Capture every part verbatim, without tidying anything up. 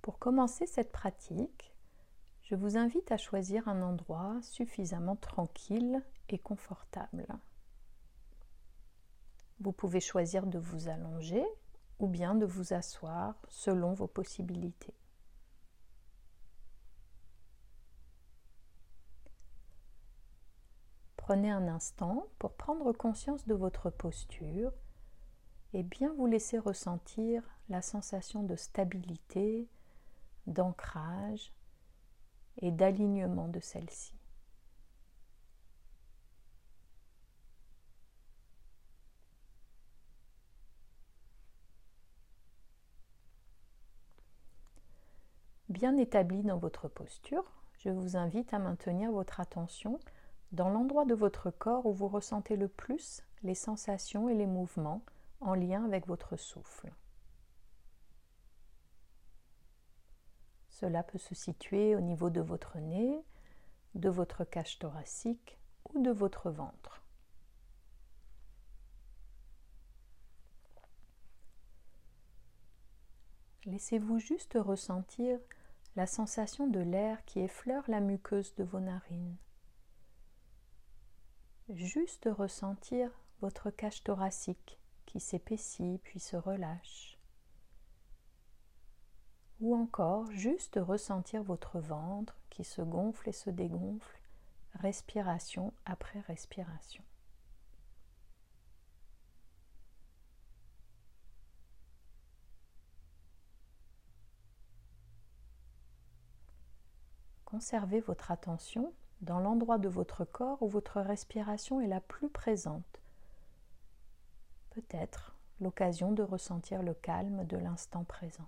Pour commencer cette pratique, je vous invite à choisir un endroit suffisamment tranquille et confortable. Vous pouvez choisir de vous allonger ou bien de vous asseoir selon vos possibilités. Prenez un instant pour prendre conscience de votre posture et bien vous laisser ressentir la sensation de stabilité, d'ancrage et d'alignement de celle-ci. Bien établi dans votre posture, je vous invite à maintenir votre attention dans l'endroit de votre corps où vous ressentez le plus les sensations et les mouvements en lien avec votre souffle. Cela peut se situer au niveau de votre nez, de votre cage thoracique ou de votre ventre. Laissez-vous juste ressentir la sensation de l'air qui effleure la muqueuse de vos narines. Juste ressentir votre cage thoracique qui s'épaissit puis se relâche. Ou encore juste ressentir votre ventre qui se gonfle et se dégonfle, respiration après respiration. Conservez votre attention dans l'endroit de votre corps où votre respiration est la plus présente. Peut-être l'occasion de ressentir le calme de l'instant présent.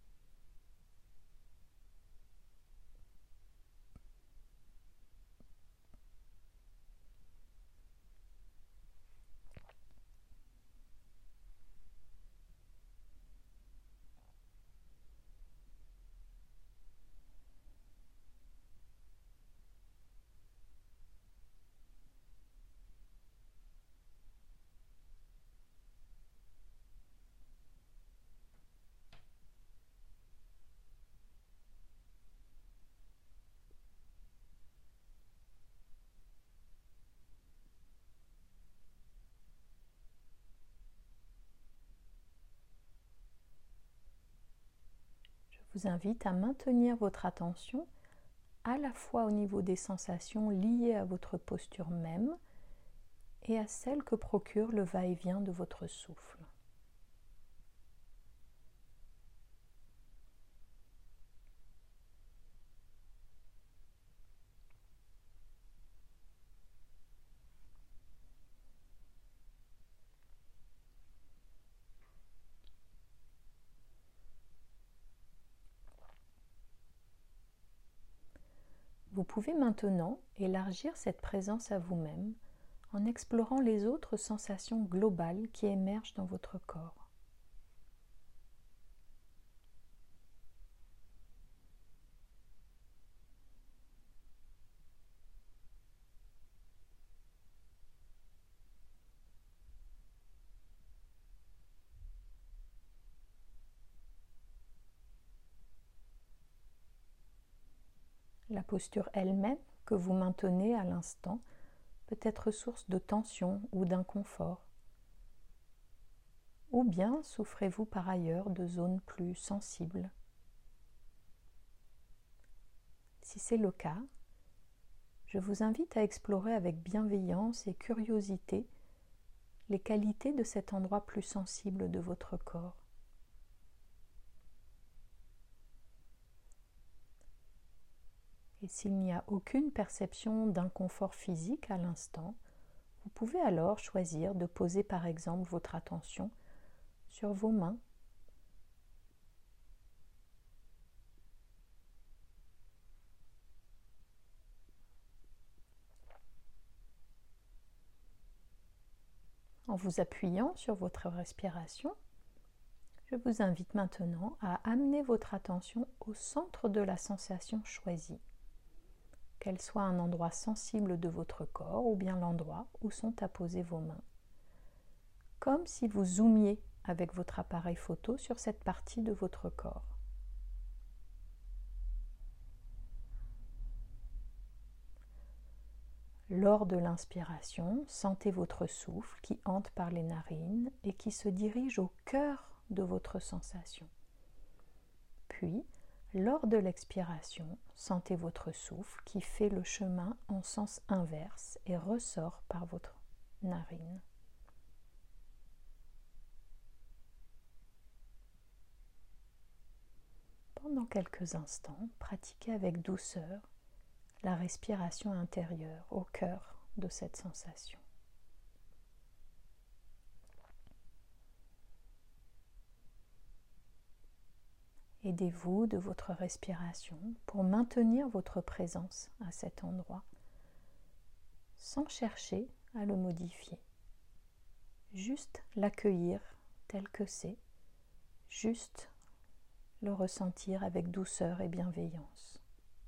Je vous invite à maintenir votre attention à la fois au niveau des sensations liées à votre posture même et à celles que procure le va-et-vient de votre souffle. Vous pouvez maintenant élargir cette présence à vous-même en explorant les autres sensations globales qui émergent dans votre corps. La posture elle-même que vous maintenez à l'instant peut être source de tension ou d'inconfort. Ou bien souffrez-vous par ailleurs de zones plus sensibles. Si c'est le cas, je vous invite à explorer avec bienveillance et curiosité les qualités de cet endroit plus sensible de votre corps. Et s'il n'y a aucune perception d'inconfort physique à l'instant, vous pouvez alors choisir de poser par exemple votre attention sur vos mains. En vous appuyant sur votre respiration, je vous invite maintenant à amener votre attention au centre de la sensation choisie. Qu'elle soit un endroit sensible de votre corps ou bien l'endroit où sont apposées vos mains. Comme si vous zoomiez avec votre appareil photo sur cette partie de votre corps. Lors de l'inspiration, sentez votre souffle qui entre par les narines et qui se dirige au cœur de votre sensation. Puis, lors de l'expiration, sentez votre souffle qui fait le chemin en sens inverse et ressort par votre narine. Pendant quelques instants, pratiquez avec douceur la respiration intérieure au cœur de cette sensation. Aidez-vous de votre respiration pour maintenir votre présence à cet endroit, sans chercher à le modifier. Juste l'accueillir tel que c'est, juste le ressentir avec douceur et bienveillance.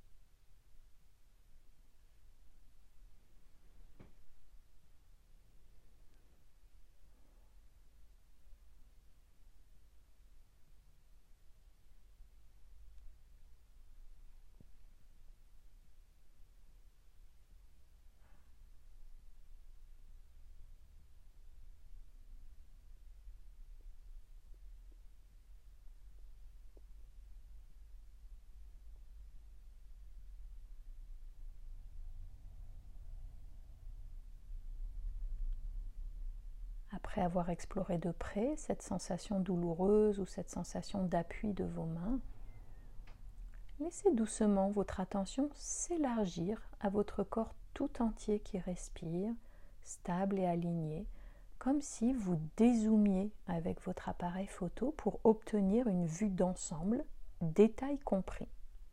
Après avoir exploré de près cette sensation douloureuse ou cette sensation d'appui de vos mains, laissez doucement votre attention s'élargir à votre corps tout entier qui respire, stable et aligné, comme si vous dézoomiez avec votre appareil photo pour obtenir une vue d'ensemble, détail compris.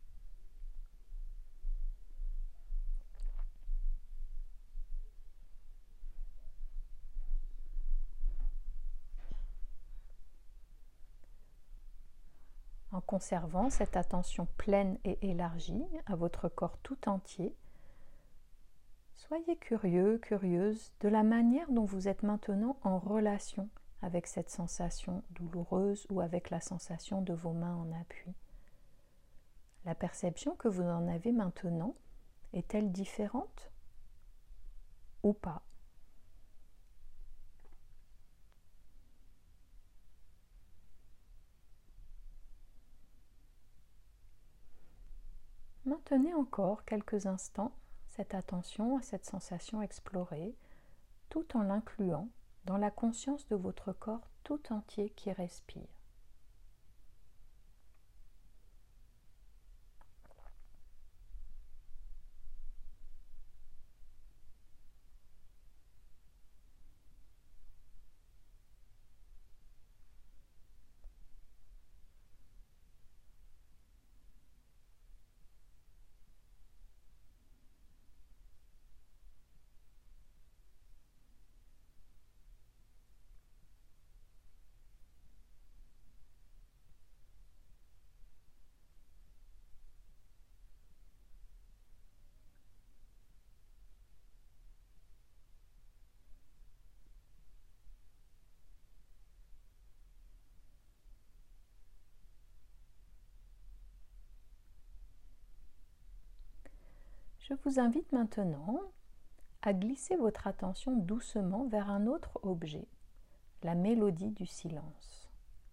En conservant cette attention pleine et élargie à votre corps tout entier, soyez curieux, curieuse de la manière dont vous êtes maintenant en relation avec cette sensation douloureuse ou avec la sensation de vos mains en appui. La perception que vous en avez maintenant est-elle différente ou pas ? Maintenez encore quelques instants cette attention à cette sensation explorée, tout en l'incluant dans la conscience de votre corps tout entier qui respire. Je vous invite maintenant à glisser votre attention doucement vers un autre objet, la mélodie du silence.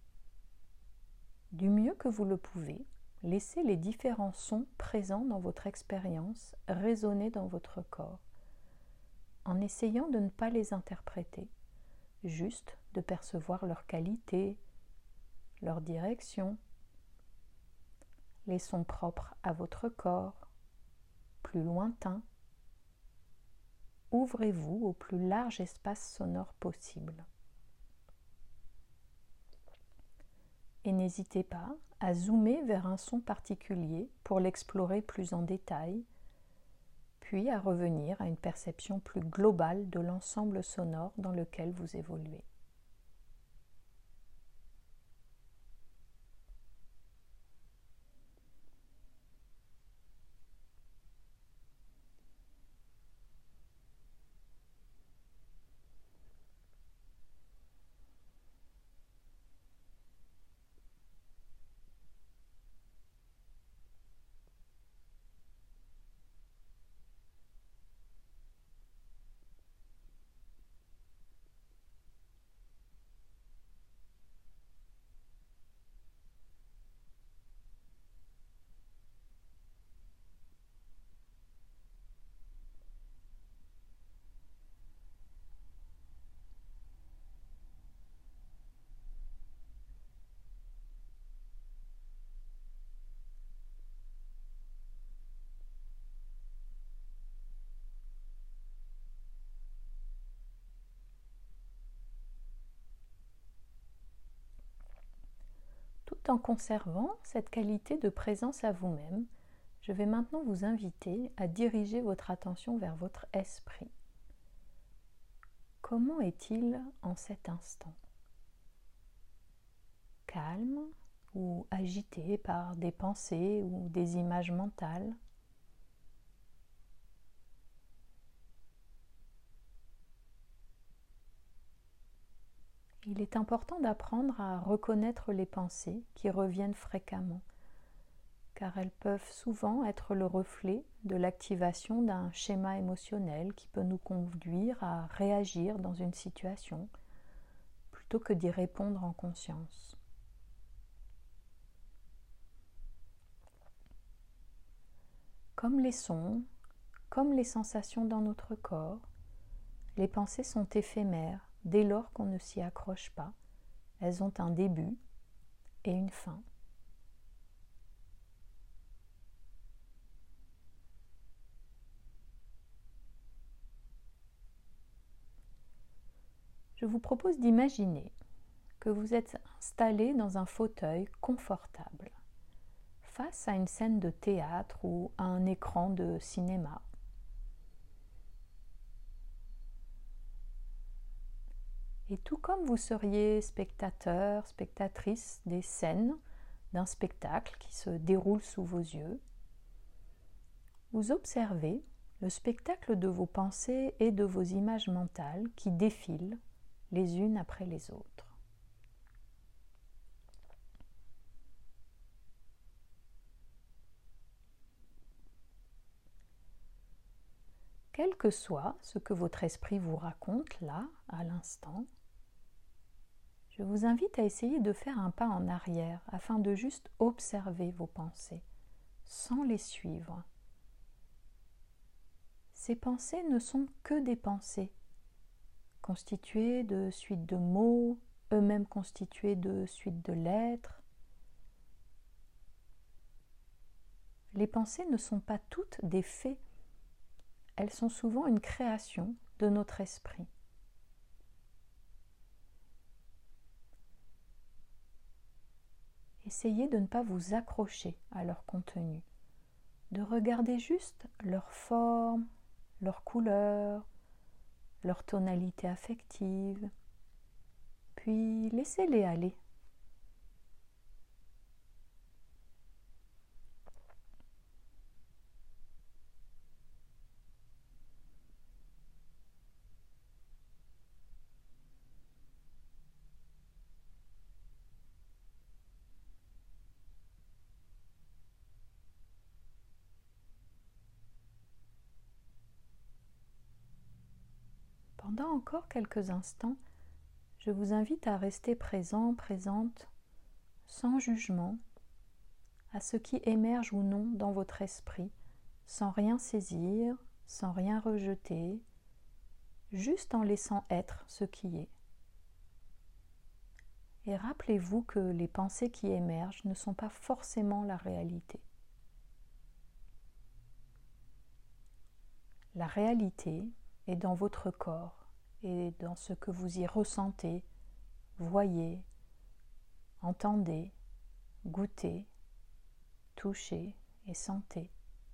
Du mieux que vous le pouvez, laissez les différents sons présents dans votre expérience résonner dans votre corps, en essayant de ne pas les interpréter, juste de percevoir leur qualité, leur direction, les sons propres à votre corps, plus lointains. Ouvrez-vous au plus large espace sonore possible. Et n'hésitez pas à zoomer vers un son particulier pour l'explorer plus en détail, puis à revenir à une perception plus globale de l'ensemble sonore dans lequel vous évoluez. tout en conservant cette qualité de présence à vous-même, je vais maintenant vous inviter à diriger votre attention vers votre esprit. Comment est-il en cet instant? Calme ou agité par des pensées ou des images mentales? Il est important d'apprendre à reconnaître les pensées qui reviennent fréquemment, car elles peuvent souvent être le reflet de l'activation d'un schéma émotionnel qui peut nous conduire à réagir dans une situation plutôt que d'y répondre en conscience. Comme les sons, comme les sensations dans notre corps, les pensées sont éphémères dès lors qu'on ne s'y accroche pas. Elles ont un début et une fin. Je vous propose d'imaginer que vous êtes installé dans un fauteuil confortable, face à une scène de théâtre ou à un écran de cinéma. Et tout comme vous seriez spectateur, spectatrice des scènes d'un spectacle qui se déroule sous vos yeux, vous observez le spectacle de vos pensées et de vos images mentales qui défilent les unes après les autres. Quel que soit ce que votre esprit vous raconte là, à l'instant, je vous invite à essayer de faire un pas en arrière afin de juste observer vos pensées, sans les suivre. Ces pensées ne sont que des pensées, constituées de suites de mots, eux-mêmes constitués de suites de lettres. Les pensées ne sont pas toutes des faits, elles sont souvent une création de notre esprit. Essayez de ne pas vous accrocher à leur contenu, de regarder juste leur forme, leur couleur, leur tonalité affective, puis laissez-les aller. Pendant encore quelques instants, je vous invite à rester présent, présente, sans jugement, à ce qui émerge ou non dans votre esprit, sans rien saisir, sans rien rejeter, juste en laissant être ce qui est. Et rappelez-vous que les pensées qui émergent ne sont pas forcément la réalité. La réalité est dans votre corps et dans ce que vous y ressentez, voyez, entendez, goûtez, touchez et sentez.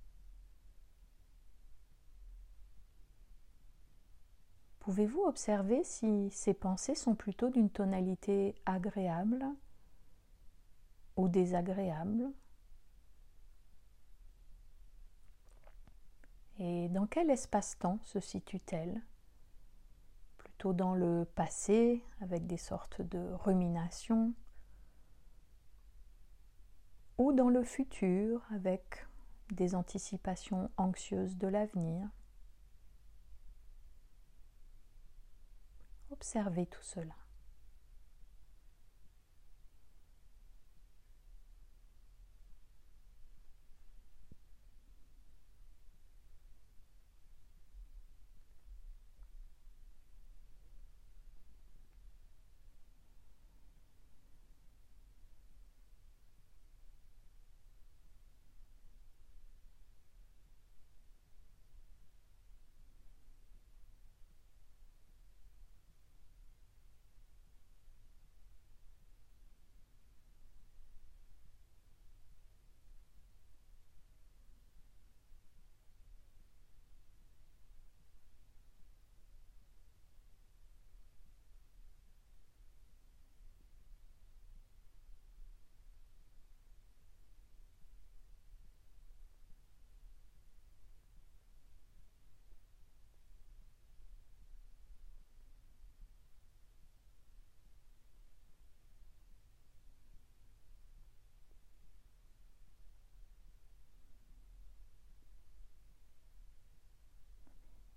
Pouvez-vous observer si ces pensées sont plutôt d'une tonalité agréable ou désagréable? Et dans quel espace-temps se situe-t-elle? Plutôt dans le passé, avec des sortes de ruminations, ou dans le futur, avec des anticipations anxieuses de l'avenir? Observez tout cela.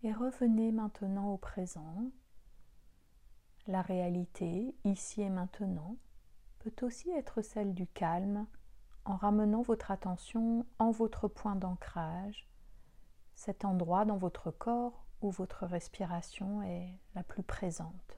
Et revenez maintenant au présent. La réalité, ici et maintenant, peut aussi être celle du calme en ramenant votre attention en votre point d'ancrage, cet endroit dans votre corps où votre respiration est la plus présente.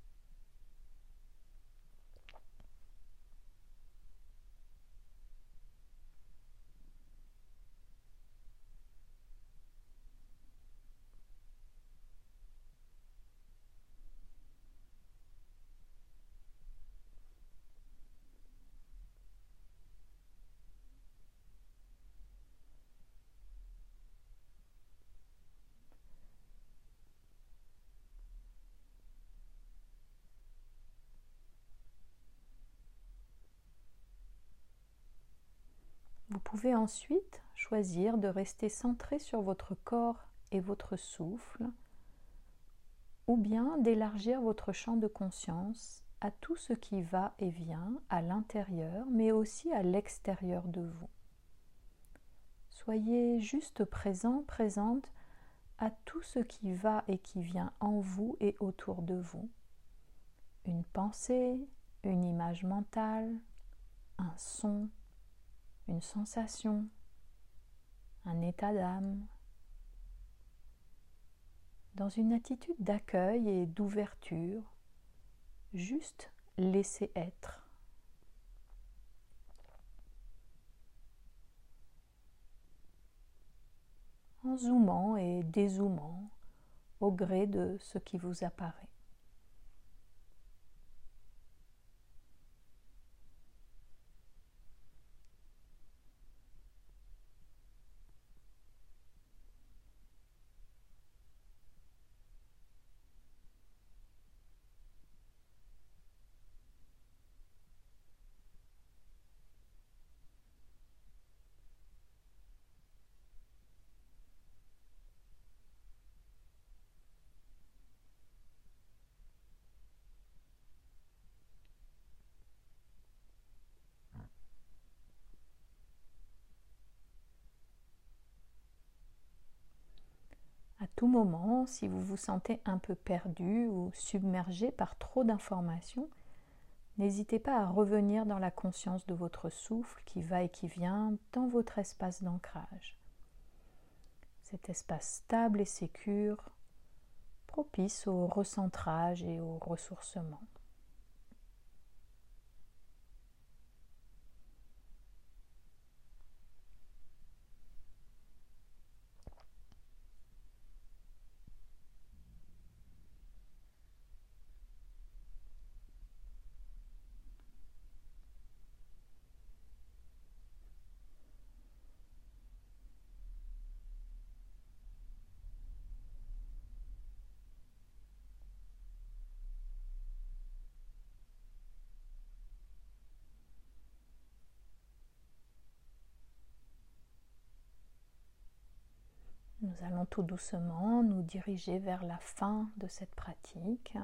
Vous pouvez ensuite choisir de rester centré sur votre corps et votre souffle, ou bien d'élargir votre champ de conscience à tout ce qui va et vient à l'intérieur, mais aussi à l'extérieur de vous. Soyez juste présent, présente à tout ce qui va et qui vient en vous et autour de vous. Une pensée, une image mentale, un son, une sensation, un état d'âme, dans une attitude d'accueil et d'ouverture, juste laisser être. En zoomant et dézoomant au gré de ce qui vous apparaît. À tout moment, si vous vous sentez un peu perdu ou submergé par trop d'informations, n'hésitez pas à revenir dans la conscience de votre souffle qui va et qui vient dans votre espace d'ancrage. Cet espace stable et sécure, propice au recentrage et au ressourcement. Nous allons tout doucement nous diriger vers la fin de cette pratique.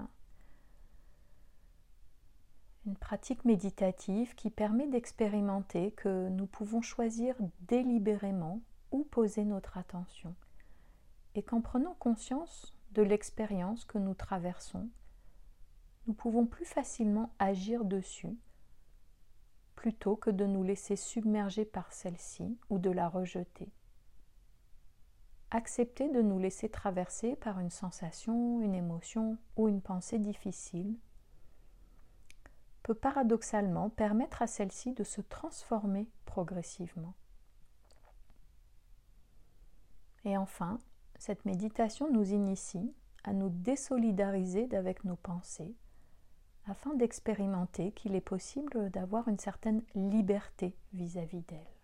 Une pratique méditative qui permet d'expérimenter que nous pouvons choisir délibérément où poser notre attention et qu'en prenant conscience de l'expérience que nous traversons, nous pouvons plus facilement agir dessus plutôt que de nous laisser submerger par celle-ci ou de la rejeter. Accepter de nous laisser traverser par une sensation, une émotion ou une pensée difficile peut paradoxalement permettre à celle-ci de se transformer progressivement. Et enfin, cette méditation nous initie à nous désolidariser d'avec nos pensées afin d'expérimenter qu'il est possible d'avoir une certaine liberté vis-à-vis d'elles.